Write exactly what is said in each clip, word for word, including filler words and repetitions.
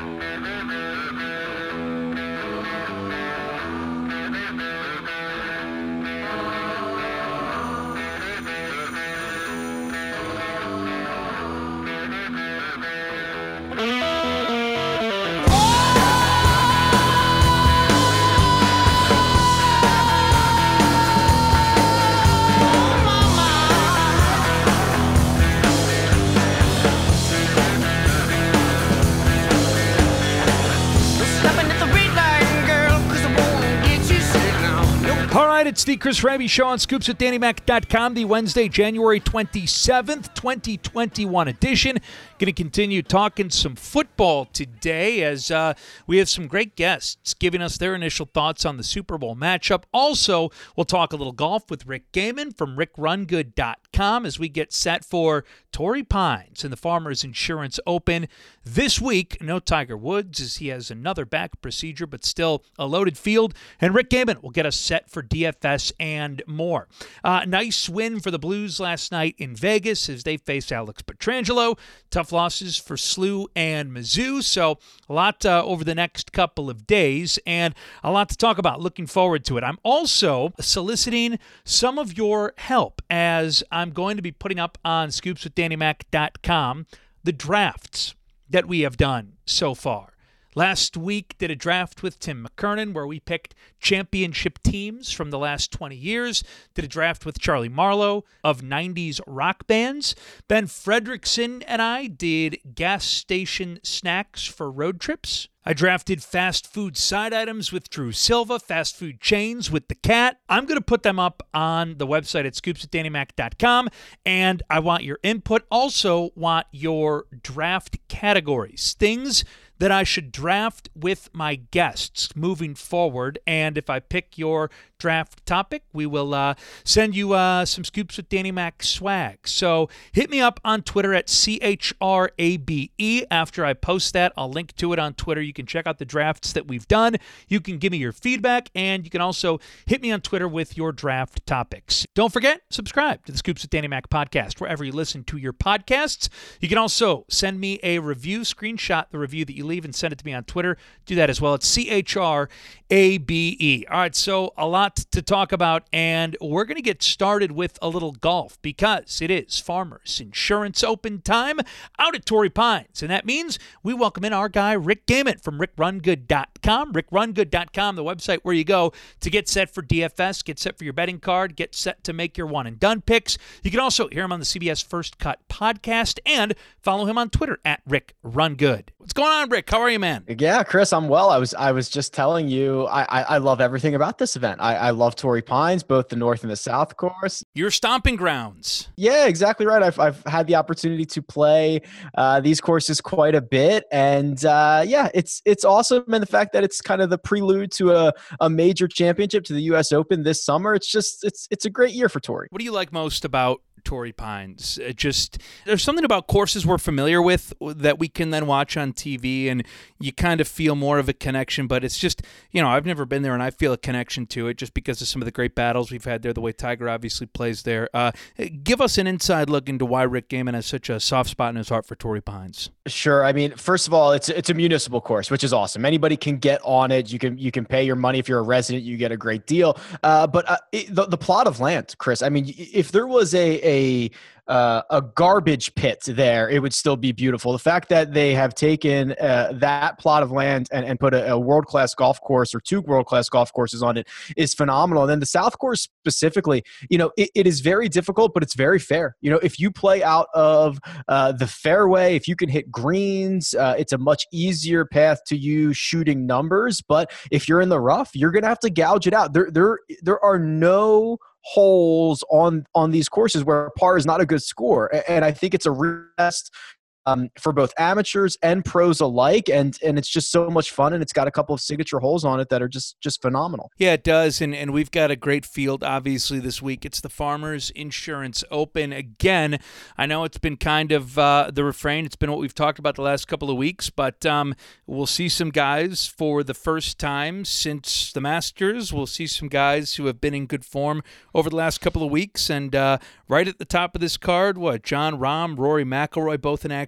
It's the Chris Raby Show on Scoops with Danny Mac dot com, the Wednesday, January twenty-seventh, twenty twenty-one edition. Going to continue talking some football today as uh, we have some great guests giving us their initial thoughts on the Super Bowl matchup. Also, we'll talk a little golf with Rick Gehman from Rick Run Good dot com as we get set for Torrey Pines in the Farmers Insurance Open this week. No Tiger Woods as he has another back procedure, but still a loaded field. And Rick Gehman will get us set for D F S and more. Uh, nice win for the Blues last night in Vegas as they face Alex Pietrangelo. Tough losses for S L U and Mizzou. So a lot uh, over the next couple of days and a lot to talk about. Looking forward to it. I'm also soliciting some of your help as I'm going to be putting up on Scoops with Danny Mac dot com the drafts that we have done so far. Last week, did a draft with Tim McKernan where we picked championship teams from the last twenty years. Did a draft with Charlie Marlowe of nineties rock bands. Ben Fredrickson and I did gas station snacks for road trips. I drafted fast food side items with Drew Silva, fast food chains with The Cat. I'm going to put them up on the website at Scoops with Danny Mac dot com, and I want your input. Also want your draft categories, things that I should draft with my guests moving forward. And if I pick your draft topic, we will uh, send you uh, some Scoops with Danny Mac swag. So hit me up on Twitter at C H R A B E. After I post that, I'll link to it on Twitter. You can check out the drafts that we've done. You can give me your feedback, and you can also hit me on Twitter with your draft topics. Don't forget, subscribe to the Scoops with Danny Mac podcast wherever you listen to your podcasts. You can also send me a review, screenshot the review that you leave and send it to me on Twitter. Do that as well. It's C H R A B E. All right, so a lot to talk about, and we're going to get started with a little golf because it is Farmers Insurance Open time out at Torrey Pines, and that means we welcome in our guy Rick Gehman from Rick Run Good dot com. Rick Run Good dot com, the website where you go to get set for D F S, get set for your betting card, get set to make your one-and-done picks. You can also hear him on the C B S First Cut podcast and follow him on Twitter at Rick Run Good. What's going on, Rick? How are you, man? Yeah, Chris, I'm well. I was I was just telling you, I I, I love everything about this event. I, I love Torrey Pines, both the North and the South course. Your stomping grounds. Yeah, exactly right. I've I've had the opportunity to play uh, these courses quite a bit, and uh, yeah, it's it's awesome. And the fact that it's kind of the prelude to a, a major championship, to the U S Open this summer, it's just it's it's a great year for Torrey. What do you like most about Torrey Pines? It just there's something about courses we're familiar with that we can then watch on T V, and you kind of feel more of a connection. But it's just, you know, I've never been there, and I feel a connection to it just because of some of the great battles we've had there. The way Tiger obviously plays there. Uh, give us an inside look into why Rick Gehman has such a soft spot in his heart for Torrey Pines. Sure. I mean, first of all, it's it's a municipal course, which is awesome. Anybody can get on it. You can you can pay your money if you're a resident. You get a great deal. Uh, but uh, it, the the plot of land, Chris. I mean, if there was a a Uh, a garbage pit there, it would still be beautiful. The fact that they have taken uh, that plot of land and, and put a, a world-class golf course or two world-class golf courses on it is phenomenal. And then the South course specifically, you know, it, it is very difficult, but it's very fair. You know, if you play out of uh, the fairway, if you can hit greens, uh, it's a much easier path to you shooting numbers. But if you're in the rough, you're going to have to gouge it out. There, there, there are no holes on on these courses where par is not a good score, and I think it's a real test um, for both amateurs and pros alike, and and it's just so much fun, and it's got a couple of signature holes on it that are just just phenomenal. Yeah, it does, and and we've got a great field obviously this week. It's the Farmers Insurance Open again. I know it's been kind of uh, the refrain. It's been what we've talked about the last couple of weeks, but um, we'll see some guys for the first time since the Masters. We'll see some guys who have been in good form over the last couple of weeks, and uh, right at the top of this card, what, Jon Rahm, Rory McIlroy, both in action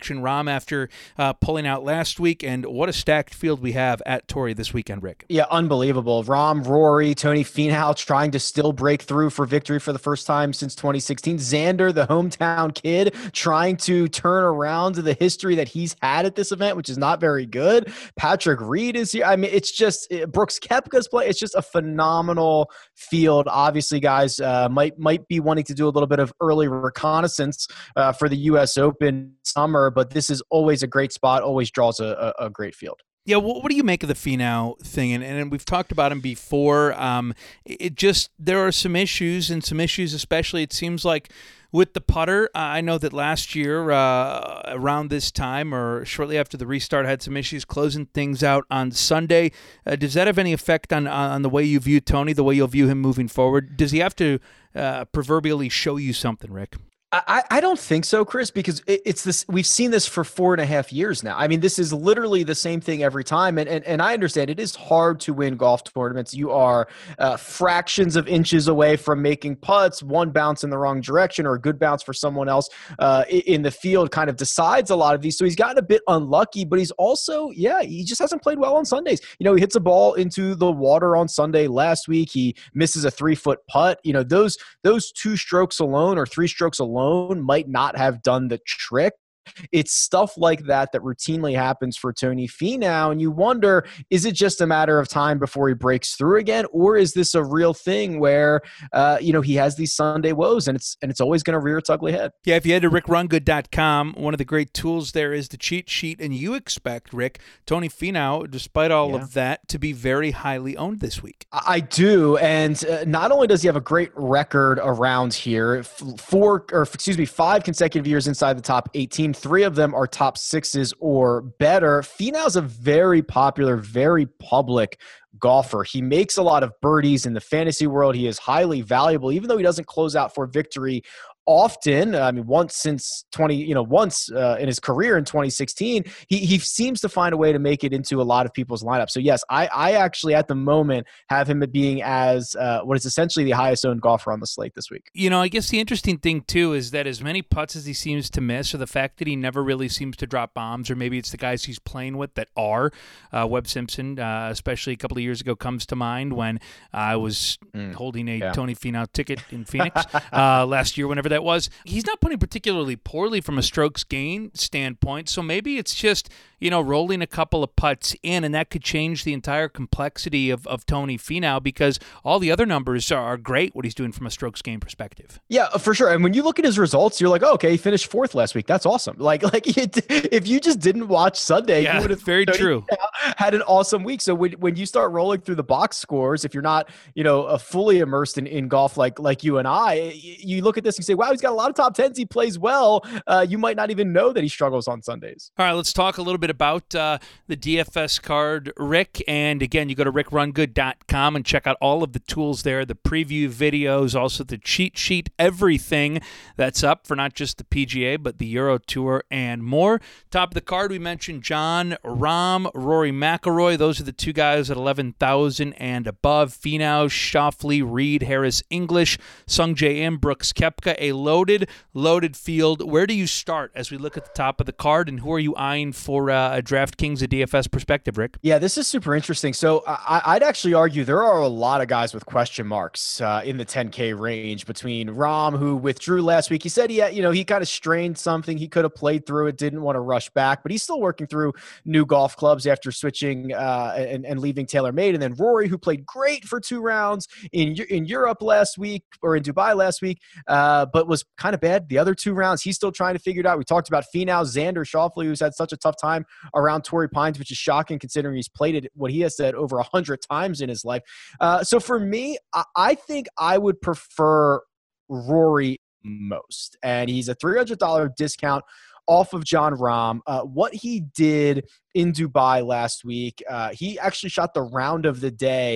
reaction, Rahm, after uh, pulling out last week, and what a stacked field we have at Torrey this weekend, Rick. Yeah, unbelievable. Rahm, Rory, Tony Finau trying to still break through for victory for the first time since twenty sixteen. Xander, the hometown kid, trying to turn around the history that he's had at this event, which is not very good. Patrick Reed is here. I mean, it's just Brooks Koepka's play. It's just a phenomenal field. Obviously, guys uh, might might be wanting to do a little bit of early reconnaissance uh, for the U S Open summer, but this is always a great spot. Always draws a, a, a great field. Yeah, what, what do you make of the Finau thing? And, and we've talked about him before. Um, it just, there are some issues, and some issues especially, it seems like, with the putter. Uh, I know that last year, uh, around this time or shortly after the restart, had some issues closing things out on Sunday. Uh, does that have any effect on, on the way you view Tony, the way you'll view him moving forward? Does he have to uh, proverbially show you something, Rick? I, I don't think so, Chris, because it, it's this. We've seen this for four and a half years now. I mean, this is literally the same thing every time. And and, and I understand it is hard to win golf tournaments. You are uh, fractions of inches away from making putts. One bounce in the wrong direction or a good bounce for someone else uh, in the field kind of decides a lot of these. So he's gotten a bit unlucky, but he's also, yeah, he just hasn't played well on Sundays. You know, he hits a ball into the water on Sunday last week. He misses a three-foot putt. You know, those those two strokes alone or three strokes alone might not have done the trick. It's stuff like that that routinely happens for Tony Finau, and you wonder, is it just a matter of time before he breaks through again, or is this a real thing where uh, you know he has these Sunday woes, and it's and it's always going to rear its ugly head? Yeah, if you head to rick run good dot com, one of the great tools there is the cheat sheet, and you expect, Rick, Tony Finau, despite all yeah. of that, to be very highly owned this week. I do, and uh, not only does he have a great record around here, four or excuse me, five consecutive years inside the top eighteen. Three of them are top sixes or better. Finau's a very popular, very public golfer. He makes a lot of birdies in the fantasy world. He is highly valuable, even though he doesn't close out for victory often. I mean, once since twenty, you know, once uh, in his career in twenty sixteen, he he seems to find a way to make it into a lot of people's lineup. So yes, I I actually at the moment have him being as uh, what is essentially the highest owned golfer on the slate this week. You know, I guess the interesting thing too is that as many putts as he seems to miss, or the fact that he never really seems to drop bombs, or maybe it's the guys he's playing with that are. Uh, Webb Simpson, uh, especially a couple of years ago, comes to mind when I was mm, holding a yeah. Tony Finau ticket in Phoenix uh, last year, whenever that was. He's not putting particularly poorly from a strokes gain standpoint, so maybe it's just, you know, rolling a couple of putts in, and that could change the entire complexity of, of Tony Finau, because all the other numbers are great, what he's doing from a strokes gain perspective. Yeah, for sure. And when you look at his results, you're like, oh, okay, he finished fourth last week. That's awesome. Like, like it, if you just didn't watch Sunday, yeah, you would have very true. had an awesome week. So when, when you start rolling through the box scores, if you're not, you know, uh, fully immersed in, in golf like like you and I, you look at this and say, wow, he's got a lot of top tens. He plays well. Uh, you might not even know that he struggles on Sundays. All right, let's talk a little bit about uh, the D F S card, Rick. And again, you go to rick run good dot com and check out all of the tools there, the preview videos, also the cheat sheet, everything that's up for not just the P G A, but the Euro Tour and more. Top of the card, we mentioned Jon Rahm, Rory McIlroy. Those are the two guys at eleven thousand and above. Finau, Schauffele, Reed, Harris, English, Sungjae Im, Brooks Koepka. A loaded, loaded field. Where do you start as we look at the top of the card, and who are you eyeing for uh, a DraftKings, a D F S perspective, Rick? Yeah, this is super interesting. So I, I'd actually argue there are a lot of guys with question marks uh, in the ten K range between Rahm, who withdrew last week. He said he had, you know, he kind of strained something. He could have played through it, didn't want to rush back, but he's still working through new golf clubs after switching uh, and, and leaving TaylorMade. And then Rory, who played great for two rounds in in Europe last week or in Dubai last week, uh, but was kind of bad the other two rounds. He's still trying to figure it out. We talked about Finau, Xander, Schauffele, who's had such a tough time around Torrey Pines, which is shocking considering he's played it, what he has said, over a hundred times in his life. Uh, so for me, I, I think I would prefer Rory most. And he's a three hundred dollars discount off of Jon Rahm. Uh, what he did in Dubai last week, uh, he actually shot the round of the day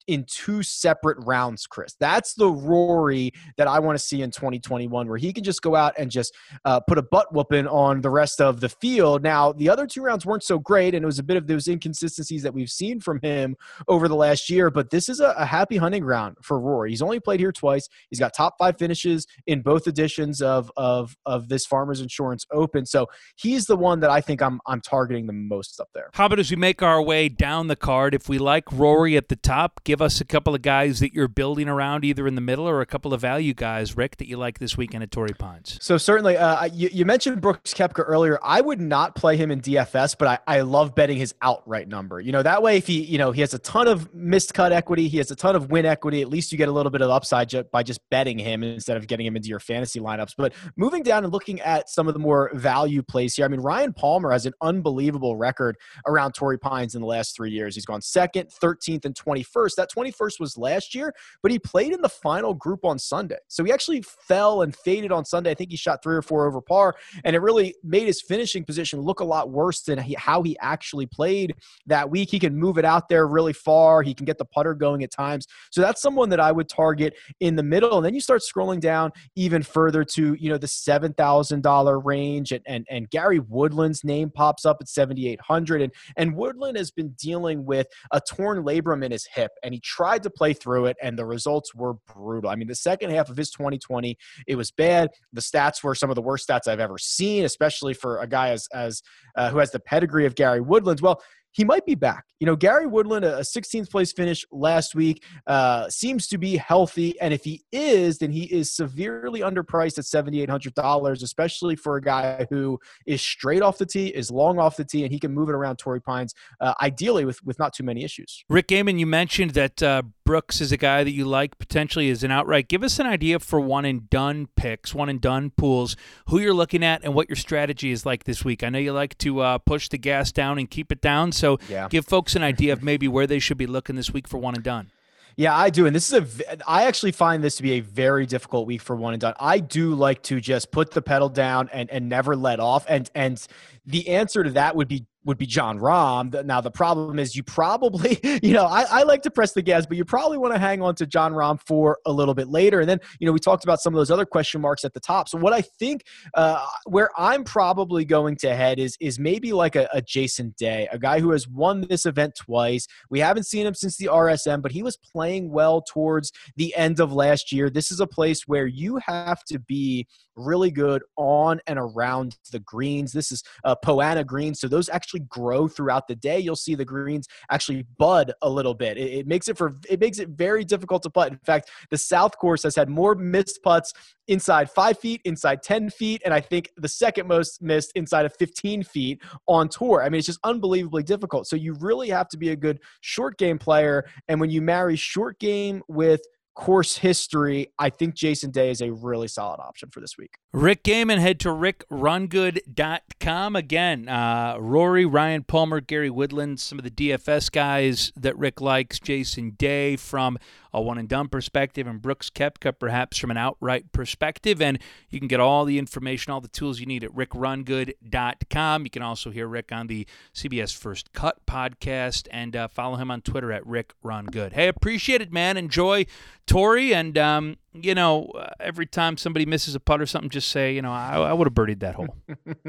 in two separate rounds, Chris. That's the Rory that I want to see in twenty twenty-one, where he can just go out and just uh, put a butt whooping on the rest of the field. Now, the other two rounds weren't so great, and it was a bit of those inconsistencies that we've seen from him over the last year, but this is a, a happy hunting ground for Rory. He's only played here twice. He's got top five finishes in both editions of, of, of this Farmers Insurance Open, so he's the one that I think I'm, I'm targeting the most up there. How about as we make our way down the card, if we like Rory at the top, give us a couple of guys that you're building around either in the middle or a couple of value guys, Rick, that you like this weekend at Torrey Pines. So certainly, uh, you, you mentioned Brooks Koepka earlier. I would not play him in D F S, but I, I love betting his outright number. You know, that way if he, you know, he has a ton of missed cut equity, he has a ton of win equity, at least you get a little bit of upside ju- by just betting him instead of getting him into your fantasy lineups. But moving down and looking at some of the more value plays here, I mean, Ryan Palmer has an unbelievable record around Torrey Pines in the last three years. He's gone second, thirteenth, and twenty-first. That twenty-first was last year, but he played in the final group on Sunday. So he actually fell and faded on Sunday. I think he shot three or four over par, and it really made his finishing position look a lot worse than he, how he actually played that week. He can move it out there really far. He can get the putter going at times. So that's someone that I would target in the middle. And then you start scrolling down even further to, you know, the seven thousand dollars range, and, and, and Gary Woodland's name pops up at seventy-eight hundred. And, and Woodland has been dealing with a torn labrum in his hip, and he tried to play through it, and the results were brutal. I mean, the second half of his twenty twenty, it was bad. The stats were some of the worst stats I've ever seen, especially for a guy as, as uh, who has the pedigree of Gary Woodland's. Well, he might be back. You know, Gary Woodland, a sixteenth place finish last week, uh, seems to be healthy. And if he is, then he is severely underpriced at seven thousand eight hundred dollars, especially for a guy who is straight off the tee, is long off the tee, and he can move it around Torrey Pines, uh, ideally with, with not too many issues. Rick Gehman, you mentioned that uh, Brooks is a guy that you like potentially as an outright. Give us an idea for one and done picks, one and done pools, who you're looking at and what your strategy is like this week. I know you like to uh, push the gas down and keep it down. So yeah. Give folks an idea of maybe where they should be looking this week for one and done. Yeah, I do. And this is a, I actually find this to be a very difficult week for one and done. I do like to just put the pedal down and, and never let off. And, and the answer to that would be, would be Jon Rahm. Now, the problem is you probably, you know, I, I like to press the gas, but you probably want to hang on to Jon Rahm for a little bit later. And then, you know, we talked about some of those other question marks at the top. So what I think uh, where I'm probably going to head is, is maybe like a, a Jason Day, a guy who has won this event twice. We haven't seen him since the R S M, but he was playing well towards the end of last year. This is a place where you have to be really good on and around the greens. This is uh, Poa annua greens, so those actually grow throughout the day. You'll see the greens actually bud a little bit. It, it makes it for it makes it very difficult to putt. In fact, the South Course has had more missed putts inside five feet, inside ten feet, and I think the second most missed inside of fifteen feet on tour. I mean, it's just unbelievably difficult. So you really have to be a good short game player, and when you marry short game with course history, I think Jason Day is a really solid option for this week. Rick Gehman, head to rick run good dot com. Again, uh, Rory, Ryan Palmer, Gary Woodland, some of the D F S guys that Rick likes, Jason Day from a one-and-done perspective, and Brooks Koepka perhaps from an outright perspective. And you can get all the information, all the tools you need at rick run good dot com. You can also hear Rick on the C B S First Cut podcast, and uh, follow him on Twitter at rick run good. Hey, appreciate it, man. Enjoy Torrey, and um, you know, uh, every time somebody misses a putt or something, just say, you know, I, I would have birdied that hole.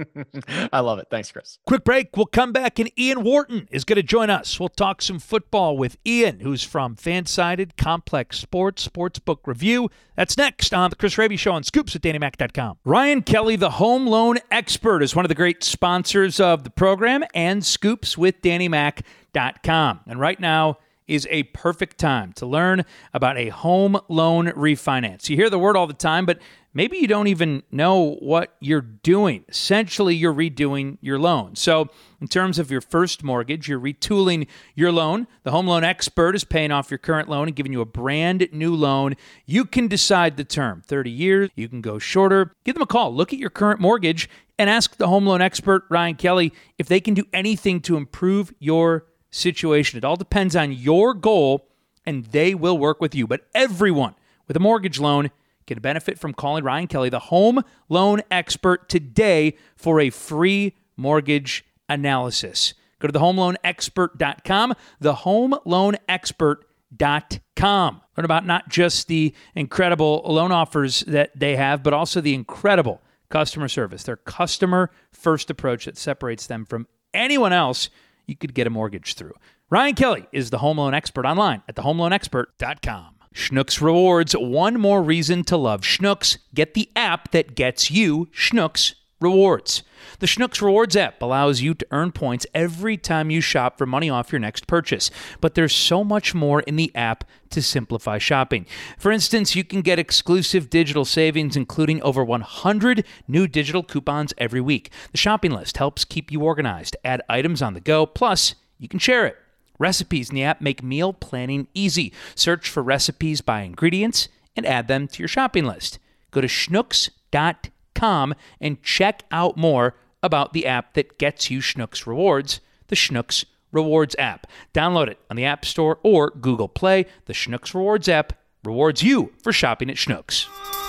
I love it. Thanks, Chris. Quick break. We'll come back, and Ian Wharton is going to join us. We'll talk some football with Ian, who's from Fansided Complex Sports, Sportsbook Review. That's next on the Chris Raby Show on Scoops at Danny Mac dot com. Ryan Kelly, the home loan expert, is one of the great sponsors of the program and Scoops with Danny Mac dot com. And right now is a perfect time to learn about a home loan refinance. You hear the word all the time, but maybe you don't even know what you're doing. Essentially, you're redoing your loan. So in terms of your first mortgage, you're retooling your loan. The home loan expert is paying off your current loan and giving you a brand new loan. You can decide the term, thirty years. You can go shorter. Give them a call. Look at your current mortgage and ask the home loan expert, Ryan Kelly, if they can do anything to improve your situation. It all depends on your goal, and they will work with you. But everyone with a mortgage loan can benefit from calling Ryan Kelly, the home loan expert, today for a free mortgage analysis. Go to the home loan expert dot com, the home loan expert dot com. Learn about not just the incredible loan offers that they have, but also the incredible customer service, their customer-first approach that separates them from anyone else you could get a mortgage through. Ryan Kelly is the home loan expert online at the home loan expert dot com. Schnucks Rewards, one more reason to love Schnucks. Get the app that gets you Schnucks Rewards. The Schnucks Rewards app allows you to earn points every time you shop for money off your next purchase. But there's so much more in the app to simplify shopping. For instance, you can get exclusive digital savings, including over one hundred new digital coupons every week. The shopping list helps keep you organized. Add items on the go, plus you can share it. Recipes in the app make meal planning easy. Search for recipes by ingredients and add them to your shopping list. Go to schnucks dot com and check out more about the app that gets you Schnucks Rewards, the Schnucks Rewards app. Download it on the App Store or Google Play. The Schnucks Rewards app rewards you for shopping at Schnucks.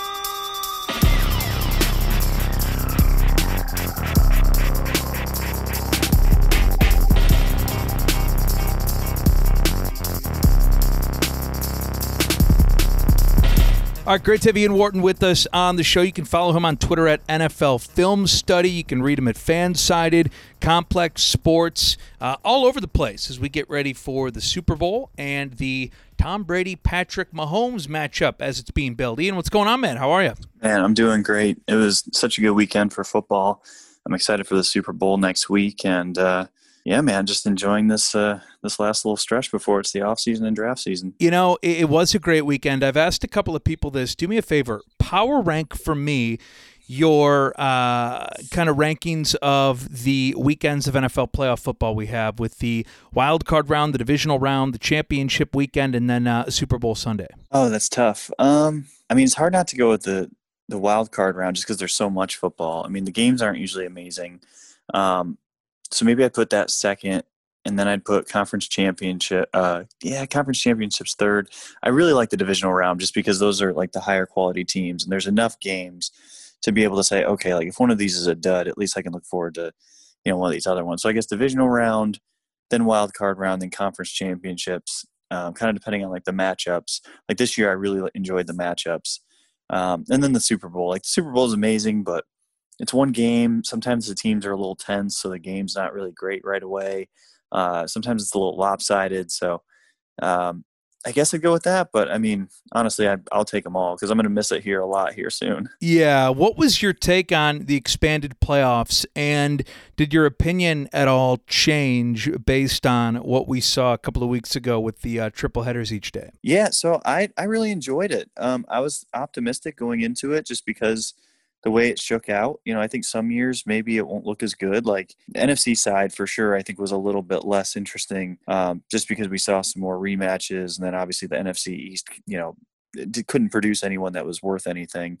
All right, great to have Ian Wharton with us on the show. You can follow him on Twitter at N F L Film Study. You can read him at Fansided, Complex Sports, uh, all over the place as we get ready for the Super Bowl and the Tom Brady-Patrick Mahomes matchup as it's being built. Ian, what's going on, man? How are you? Man, I'm doing great. It was such a good weekend for football. I'm excited for the Super Bowl next week, and uh, yeah, man, just enjoying this uh, this last little stretch before it's the offseason and draft season. You know, it, it was a great weekend. I've asked a couple of people this. Do me a favor. Power rank for me your uh, kind of rankings of the weekends of N F L playoff football we have with the wild card round, the divisional round, the championship weekend, and then uh, Super Bowl Sunday. Oh, that's tough. Um, I mean, it's hard not to go with the, the wild card round just because there's so much football. I mean, the games aren't usually amazing. Um, so maybe I'd put that second, and then I'd put conference championship. Uh, yeah, conference championships third. I really like the divisional round just because those are like the higher quality teams, and there's enough games to be able to say, okay, like if one of these is a dud, at least I can look forward to, you know, one of these other ones. So I guess divisional round, then wild card round, then conference championships, um, kind of depending on like the matchups. Like this year, I really enjoyed the matchups. Um, and then the Super Bowl. Like the Super Bowl is amazing, but it's one game. Sometimes the teams are a little tense, so the game's not really great right away. Uh, sometimes it's a little lopsided. So um, I guess I'd go with that. But, I mean, honestly, I, I'll take them all because I'm going to miss it here a lot here soon. Yeah. What was your take on the expanded playoffs, and did your opinion at all change based on what we saw a couple of weeks ago with the uh, triple headers each day? Yeah, so I, I really enjoyed it. Um, I was optimistic going into it just because – the way it shook out, you know, I think some years maybe it won't look as good. Like the N F C side for sure, I think was a little bit less interesting um, just because we saw some more rematches. And then obviously the N F C East, you know, it couldn't produce anyone that was worth anything.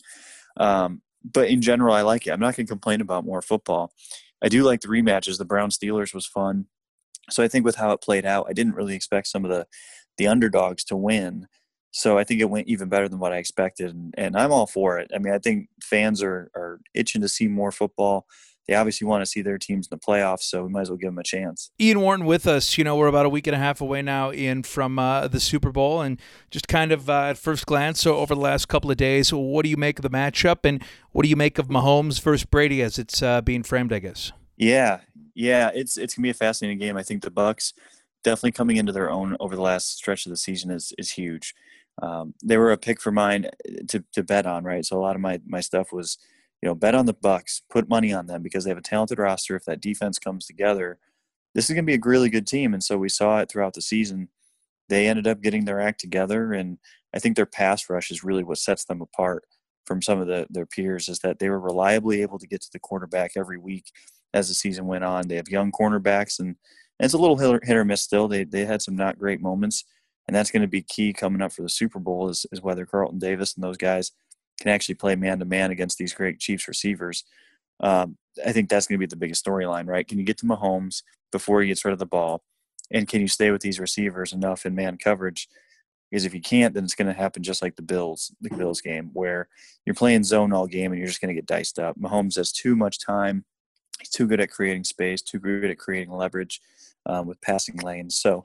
Um, but in general, I like it. I'm not going to complain about more football. I do like the rematches. The Browns Steelers was fun. So I think with how it played out, I didn't really expect some of the, the underdogs to win. So I think it went even better than what I expected, and, and I'm all for it. I mean, I think fans are, are itching to see more football. They obviously want to see their teams in the playoffs, so we might as well give them a chance. Ian Wharton with us. You know, we're about a week and a half away now, Ian, from uh, the Super Bowl, and just kind of uh, at first glance, so over the last couple of days, what do you make of the matchup, and what do you make of Mahomes versus Brady as it's uh, being framed, I guess? Yeah, yeah, it's it's gonna be a fascinating game. I think the Bucs definitely coming into their own over the last stretch of the season is is huge. Um, they were a pick for mine to, to bet on, right? So a lot of my, my stuff was, you know, bet on the Bucs, put money on them because they have a talented roster. If that defense comes together, this is going to be a really good team. And so we saw it throughout the season. They ended up getting their act together, and I think their pass rush is really what sets them apart from some of the, their peers, is that they were reliably able to get to the quarterback every week as the season went on. They have young cornerbacks, and, and it's a little hit or miss still. They they had some not great moments. And that's going to be key coming up for the Super Bowl is, is whether Carlton Davis and those guys can actually play man-to-man against these great Chiefs receivers. Um, I think that's going to be the biggest storyline, right? Can you get to Mahomes before he gets rid of the ball? And can you stay with these receivers enough in man coverage? Because if you can't, then it's going to happen just like the Bills, the Bills game, where you're playing zone all game and you're just going to get diced up. Mahomes has too much time. He's too good at creating space, too good at creating leverage um, with passing lanes. So,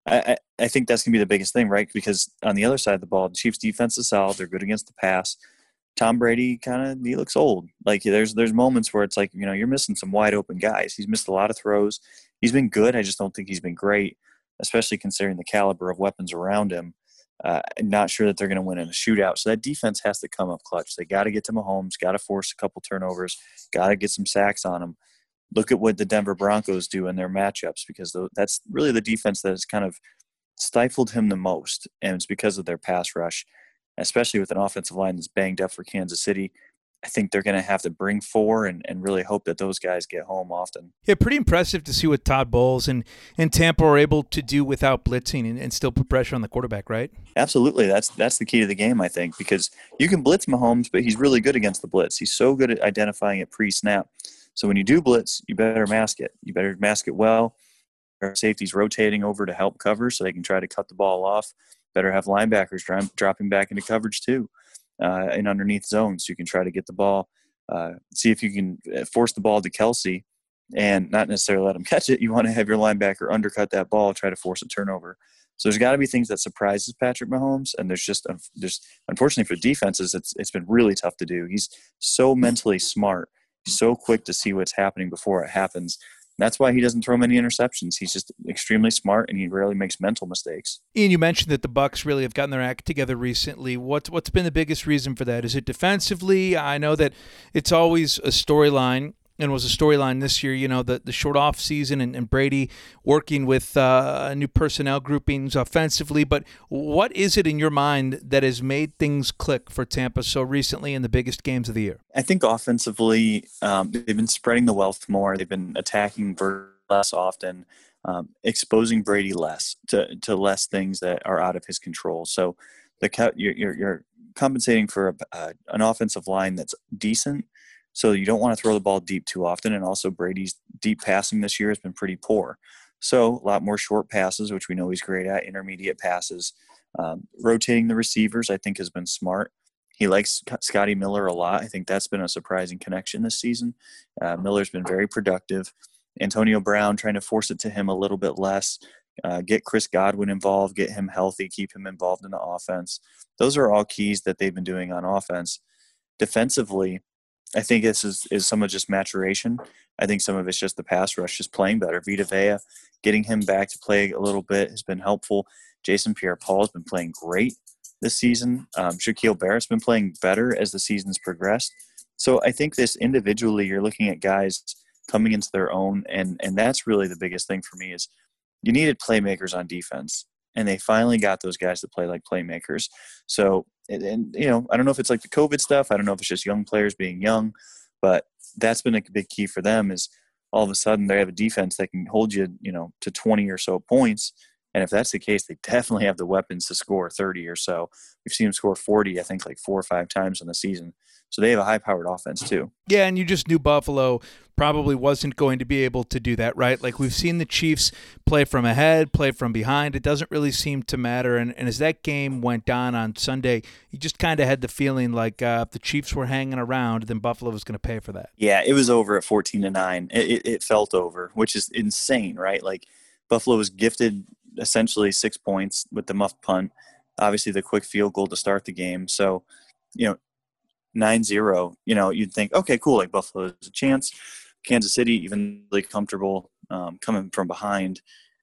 I, I, I think that's going to be the biggest thing, right? Because on the other side of the ball, the Chiefs' defense is solid. They're good against the pass. Tom Brady kind of he looks old. Like there's there's moments where it's like, you know, you're missing some wide open guys. He's missed a lot of throws. He's been good. I just don't think he's been great, especially considering the caliber of weapons around him. Uh, I'm not sure that they're going to win in a shootout. So that defense has to come up clutch. They got to get to Mahomes, got to force a couple turnovers, got to get some sacks on him. Look at what the Denver Broncos do in their matchups, because that's really the defense that has kind of stifled him the most, and it's because of their pass rush, especially with an offensive line that's banged up for Kansas City. I think they're going to have to bring four and, and really hope that those guys get home often. Yeah, pretty impressive to see what Todd Bowles and, and Tampa are able to do without blitzing and, and still put pressure on the quarterback, right? Absolutely. That's that's the key to the game, I think, because you can blitz Mahomes, but he's really good against the blitz. He's so good at identifying it pre-snap. So when you do blitz, you better mask it. You better mask it well. Our safeties rotating over to help cover so they can try to cut the ball off. Better have linebackers dro- dropping back into coverage too. Uh, in underneath zones, so you can try to get the ball, uh, see if you can force the ball to Kelsey and not necessarily let him catch it. You want to have your linebacker undercut that ball, try to force a turnover. So there's got to be things that surprises Patrick Mahomes, and there's just there's unfortunately for defenses, it's it's been really tough to do. He's so mentally smart, he's so quick to see what's happening before it happens. That's why he doesn't throw many interceptions. He's just extremely smart, and he rarely makes mental mistakes. Ian, you mentioned that the Bucs really have gotten their act together recently. What's what's been the biggest reason for that? Is it defensively? I know that it's always a storyline, and was a storyline this year, you know, the, the short off season and, and Brady working with uh, new personnel groupings offensively. But what is it in your mind that has made things click for Tampa so recently in the biggest games of the year? I think offensively, um, they've been spreading the wealth more. They've been attacking Bird less often, um, exposing Brady less to, to less things that are out of his control. So the you're, you're, you're compensating for a, uh, an offensive line that's decent. So you don't want to throw the ball deep too often. And also Brady's deep passing this year has been pretty poor. So a lot more short passes, which we know he's great at, intermediate passes. Um, rotating the receivers, I think, has been smart. He likes Scotty Miller a lot. I think that's been a surprising connection this season. Uh, Miller's been very productive. Antonio Brown trying to force it to him a little bit less. Uh, get Chris Godwin involved, get him healthy, keep him involved in the offense. Those are all keys that they've been doing on offense. Defensively, I think this is, is some of just maturation. I think some of it's just the pass rush, just playing better. Vita Vea, getting him back to play a little bit has been helpful. Jason Pierre-Paul has been playing great this season. Um, Shaquille Barrett's been playing better as the season's progressed. So I think this individually, you're looking at guys coming into their own, and and that's really the biggest thing for me is you needed playmakers on defense, and they finally got those guys to play like playmakers. So, and, and you know, I don't know if it's like the COVID stuff. I don't know if it's just young players being young, but that's been a big key for them is all of a sudden they have a defense that can hold you, you know, to twenty or so points. And if that's the case, they definitely have the weapons to score thirty or so. We've seen them score forty, I think, like four or five times in the season. So they have a high-powered offense too. Yeah, and you just knew Buffalo probably wasn't going to be able to do that, right? Like we've seen the Chiefs play from ahead, play from behind. It doesn't really seem to matter. And, and as that game went on on Sunday, you just kind of had the feeling like uh, if the Chiefs were hanging around, then Buffalo was going to pay for that. Yeah, it was over at fourteen to nine. It, it, it felt over, which is insane, right? Like Buffalo was gifted essentially six points with the muffed punt, obviously the quick field goal to start the game. So, you know, nine zero, you know, you'd think, okay, cool, like Buffalo has a chance. Kansas City, even really comfortable um, coming from behind.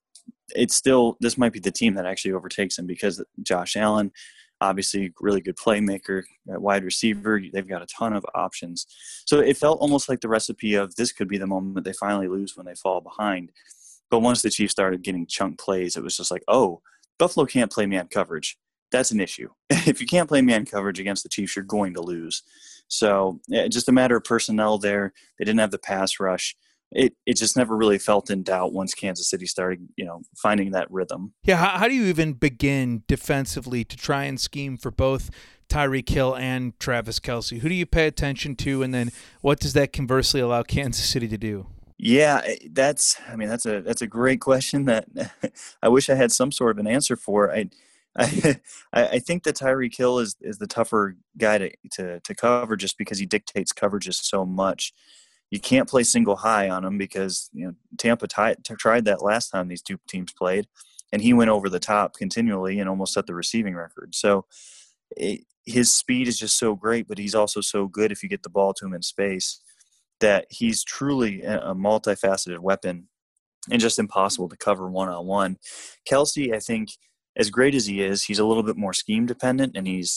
It's still, this might be the team that actually overtakes them because Josh Allen, obviously really good playmaker, at wide receiver. They've got a ton of options. So it felt almost like the recipe of this could be the moment they finally lose when they fall behind. But once the Chiefs started getting chunk plays, it was just like, oh, Buffalo can't play man coverage. That's an issue. If you can't play man coverage against the Chiefs, you're going to lose. So yeah, just a matter of personnel there. They didn't have the pass rush. It it just never really felt in doubt once Kansas City started, you know, finding that rhythm. Yeah, how, how do you even begin defensively to try and scheme for both Tyreek Hill and Travis Kelce? Who do you pay attention to, and then what does that conversely allow Kansas City to do? Yeah, that's. I mean, that's a that's a great question that I wish I had some sort of an answer for. I. I I think that Tyreek Hill is, is the tougher guy to, to to cover just because he dictates coverages so much. You can't play single high on him because you know Tampa t- tried that last time these two teams played, and he went over the top continually and almost set the receiving record. So it, his speed is just so great, but he's also so good if you get the ball to him in space that he's truly a multifaceted weapon and just impossible to cover one-on-one. Kelce, I think, as great as he is, he's a little bit more scheme dependent, and he's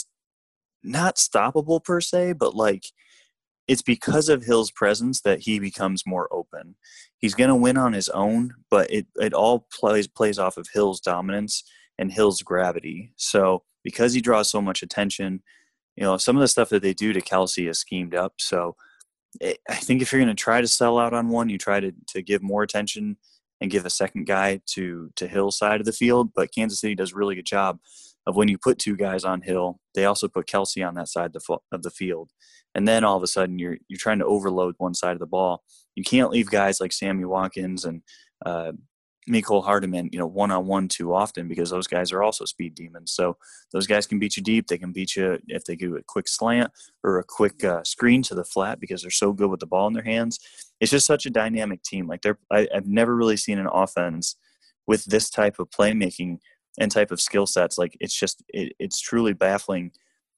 not stoppable per se, but like it's because of Hill's presence that he becomes more open. He's going to win on his own, but it, it all plays plays off of Hill's dominance and Hill's gravity. So because he draws so much attention, you know, some of the stuff that they do to Kelce is schemed up. So it, I think if you're going to try to sell out on one, you try to, to give more attention and give a second guy to, to Hill's side of the field. But Kansas City does a really good job of when you put two guys on Hill, they also put Kelce on that side of the, of the field. And then all of a sudden you're you're trying to overload one side of the ball. You can't leave guys like Sammy Watkins and uh, Mecole Hardman, you know, one-on-one too often, because those guys are also speed demons. So those guys can beat you deep. They can beat you if they do a quick slant or a quick uh, screen to the flat because they're so good with the ball in their hands. It's just such a dynamic team. Like they're, I, I've never really seen an offense with this type of playmaking and type of skill sets. Like it's just, it, it's truly baffling.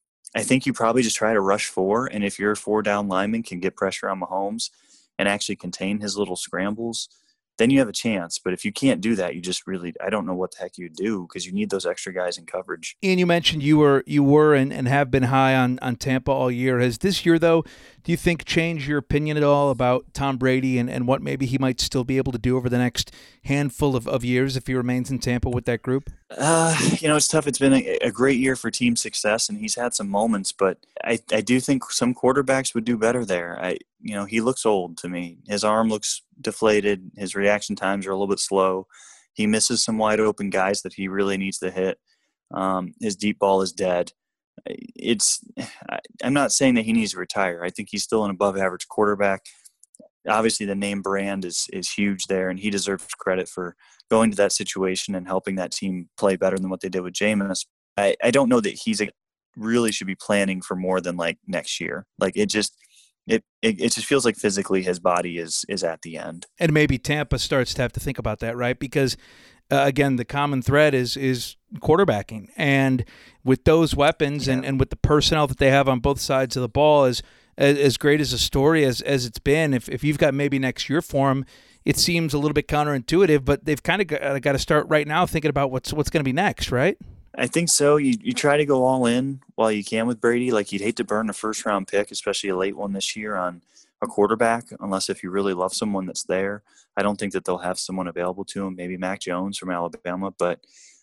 I think you probably just try to rush four, and if your four down lineman can get pressure on Mahomes and actually contain his little scrambles, then you have a chance. But if you can't do that, you just really, I don't know what the heck you do, because you need those extra guys in coverage. Ian, you mentioned you were you were and, and have been high on, on Tampa all year. Has this year, though, do you think changed your opinion at all about Tom Brady and, and what maybe he might still be able to do over the next handful of, of years if he remains in Tampa with that group? Uh, you know, it's tough. It's been a, a great year for team success, and he's had some moments, but I, I do think some quarterbacks would do better there. I, you know, he looks old to me. His arm looks deflated. His reaction times are a little bit slow. He misses some wide open guys that he really needs to hit. Um, his deep ball is dead. It's, I'm not saying that he needs to retire. I think he's still an above average quarterback. Obviously the name brand is, is huge there, and he deserves credit for going to that situation and helping that team play better than what they did with Jameis. I, I don't know that he's a, really should be planning for more than like next year. Like it just, It, it it just feels like physically his body is is at the end. And maybe Tampa starts to have to think about that, right? Because, uh, again, the common thread is is quarterbacking. And with those weapons yeah. and, and with the personnel that they have on both sides of the ball, as as, as great as a story as, as it's been, if, if you've got maybe next year for him, it seems a little bit counterintuitive, but they've kind of got, got to start right now thinking about what's what's going to be next, right? I think so. You you try to go all in while you can with Brady. Like you'd hate to burn a first round pick, especially a late one this year, on a quarterback, unless if you really love someone that's there. I don't think that they'll have someone available to him. Maybe Mac Jones from Alabama, but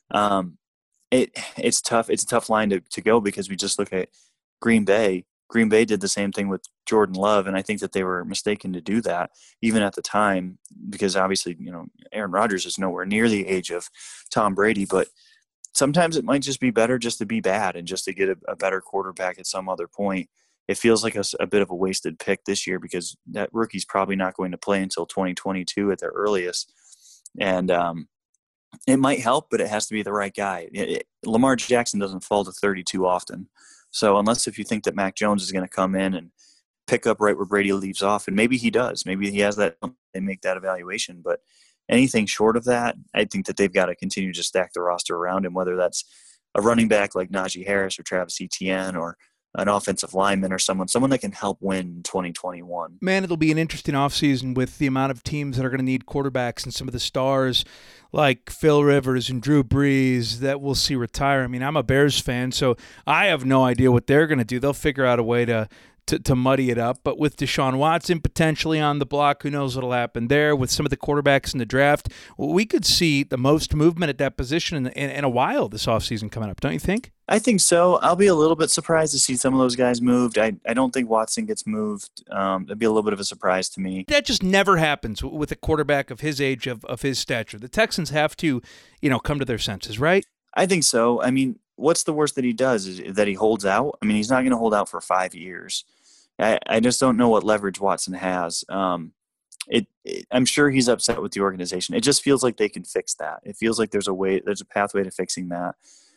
um, it it's tough. It's a tough line to, to go, because we just look at Green Bay. Green Bay did the same thing with Jordan Love, and I think that they were mistaken to do that even at the time, because obviously, you know, Aaron Rodgers is nowhere near the age of Tom Brady, but sometimes it might just be better just to be bad and just to get a, a better quarterback at some other point. It feels like a, a bit of a wasted pick this year, because that rookie's probably not going to play until twenty twenty-two at the earliest. And um, it might help, but it has to be the right guy. It, it, Lamar Jackson doesn't fall to thirty-two often. So unless if you think that Mac Jones is going to come in and pick up right where Brady leaves off, and maybe he does, maybe he has that, they make that evaluation, but anything short of that, I think that they've got to continue to stack the roster around him, whether that's a running back like Najee Harris or Travis Etienne, or an offensive lineman or someone, someone that can help win in twenty twenty-one. Man, it'll be an interesting offseason with the amount of teams that are going to need quarterbacks, and some of the stars like Phil Rivers and Drew Brees that we'll see retire. I mean, I'm a Bears fan, so I have no idea what they're going to do. They'll figure out a way to To, to muddy it up. But with Deshaun Watson potentially on the block, who knows what'll happen there. With some of the quarterbacks in the draft, we could see the most movement at that position in, in, in a while this offseason coming up, don't you think? I think so. I'll be a little bit surprised to see some of those guys moved. I, I don't think Watson gets moved. Um, that'd be a little bit of a surprise to me. That just never happens with a quarterback of his age, of, of his stature. The Texans have to, you know, come to their senses, right? I think so. I mean, what's the worst that he does? Is that he holds out? I mean, he's not going to hold out for five years. I, I just don't know what leverage Watson has. Um, it, it, I'm sure he's upset with the organization. It just feels like they can fix that. It feels like there's a way, there's a pathway to fixing that.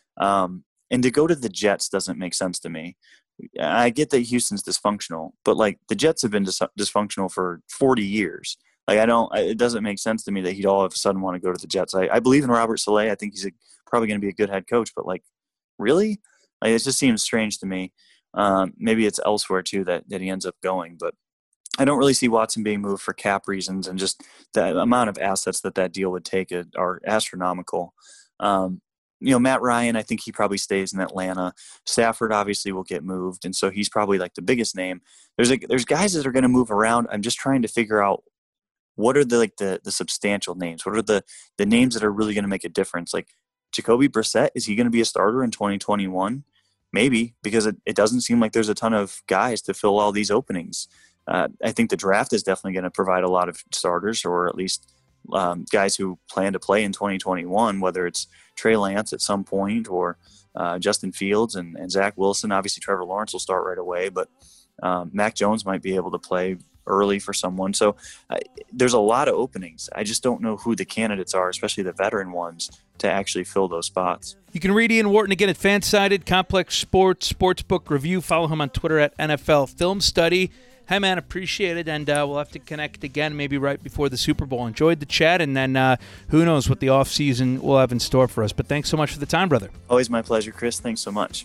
Um, and to go to the Jets doesn't make sense to me. I get that Houston's dysfunctional, but like the Jets have been dis- dysfunctional for forty years. Like, I don't, it doesn't make sense to me that he'd all of a sudden want to go to the Jets. I, I believe in Robert Saleh. I think he's a, probably going to be a good head coach, but like, really? Like, it just seems strange to me. Um, maybe it's elsewhere too that, that he ends up going, but I don't really see Watson being moved for cap reasons, and just the amount of assets that that deal would take are astronomical. Um, you know, Matt Ryan, I think he probably stays in Atlanta. Stafford obviously will get moved, and so he's probably like the biggest name. There's like there's guys that are going to move around. I'm just trying to figure out what are the like the the substantial names. What are the the names that are really going to make a difference? Like Jacoby Brissett, is he going to be a starter in twenty twenty-one? Maybe, because it, it doesn't seem like there's a ton of guys to fill all these openings. Uh, I think the draft is definitely going to provide a lot of starters, or at least um, guys who plan to play in twenty twenty-one, whether it's Trey Lance at some point or uh, Justin Fields and, and Zach Wilson. Obviously, Trevor Lawrence will start right away, but um, Mac Jones might be able to play early for someone. So uh, there's a lot of openings. I just don't know who the candidates are, especially the veteran ones, to actually fill those spots. You can read Ian Wharton again at Fansided, Complex Sports, Sportsbook Review. Follow him on Twitter at N F L Film Study. Hey, man, appreciate it, and uh, we'll have to connect again maybe right before the Super Bowl. Enjoyed the chat, and then uh, who knows what the offseason will have in store for us. But thanks so much for the time, brother. Always my pleasure, Chris. Thanks so much.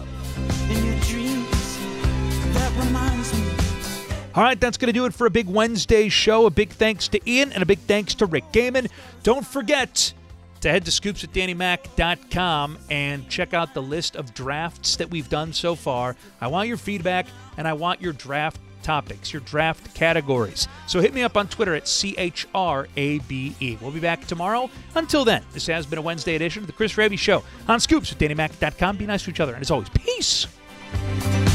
All right, that's going to do it for a big Wednesday show. A big thanks to Ian and a big thanks to Rick Gehman. Don't forget to head to scoops at danny mac dot com and check out the list of drafts that we've done so far. I want your feedback, and I want your draft topics, your draft categories. So hit me up on Twitter at C H R A B E. We'll be back tomorrow. Until then, this has been a Wednesday edition of the Chris Raby Show on scoops at danny mac dot com. Be nice to each other, and as always, peace.